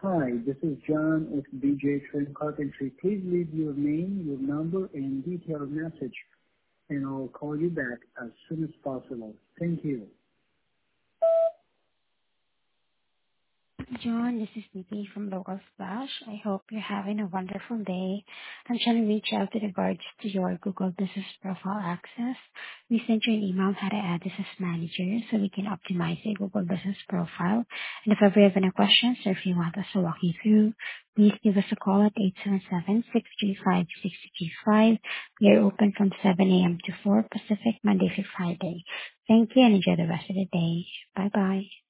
Hi, this is John with BJ Trim Carpentry. Please leave your name, your number, and detailed message, and I'll call you back as soon as possible. Thank you. John, this is Nikki from Local Splash. I hope you're having a wonderful day. I'm trying to reach out with regards to your Google Business Profile access. We sent you an email on how to add this as manager so we can optimize your Google Business Profile. And if ever you have any questions or if you want us to walk you through, please give us a call at 877-635-6235. We are open from 7 a.m. to 4 Pacific, Monday through Friday. Thank you and enjoy the rest of the day. Bye-bye.